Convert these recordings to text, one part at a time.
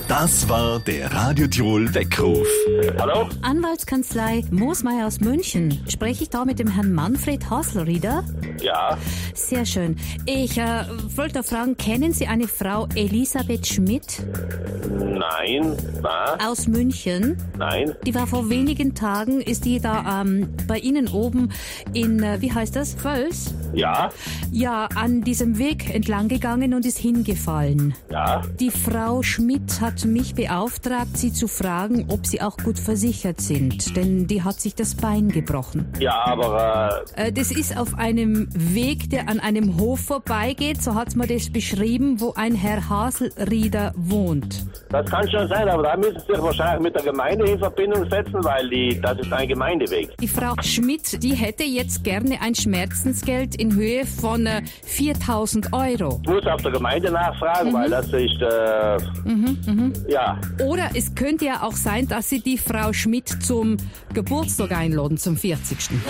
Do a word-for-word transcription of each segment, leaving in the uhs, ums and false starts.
Das war der Radio Tirol Weckruf. Hallo? Anwaltskanzlei Moosmeier aus München. Spreche ich da mit dem Herrn Manfred Hasselrieder? Ja. Sehr schön. Ich äh, wollte fragen, kennen Sie eine Frau Elisabeth Schmidt? Nein. Na? Aus München? Nein. Die war vor wenigen Tagen, ist die da ähm, bei Ihnen oben in, äh, wie heißt das, Völs? Ja. Ja, an diesem Weg entlang gegangen und ist hingefallen. Ja. Die Frau Schmidt hat mich beauftragt, Sie zu fragen, ob Sie auch gut versichert sind, denn die hat sich das Bein gebrochen. Ja, aber... Äh, äh, das ist auf einem Weg, der an einem Hof vorbeigeht, so hat's mir das beschrieben, wo ein Herr Hasselrieder wohnt. Das kann schon sein, aber da müssen Sie sich wahrscheinlich mit der Gemeinde in Verbindung setzen, weil die, das ist ein Gemeindeweg. Die Frau Schmidt, die hätte jetzt gerne ein Schmerzensgeld in Höhe von äh, viertausend Euro. Ich muss auf der Gemeinde nachfragen, Mhm. weil das ist... Äh, Mhm, mhm. ja. Oder es könnte ja auch sein, dass Sie die Frau Schmidt zum Geburtstag einladen, zum vierzigsten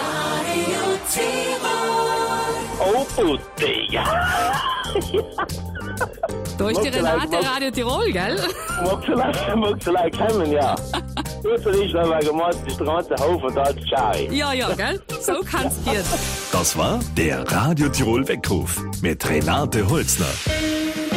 Oh, bitte, ja. Da ist die Magst du Renate vielleicht- Radio Tirol, gell? Mag vielleicht, mag vielleicht kommen, ja. Gut für dich, weil gemacht ist der ganze Haufen da zu schauen. Ja, ja, gell? So kann's gehen. Das war der Radio Tirol Weckruf mit Renate Holzner.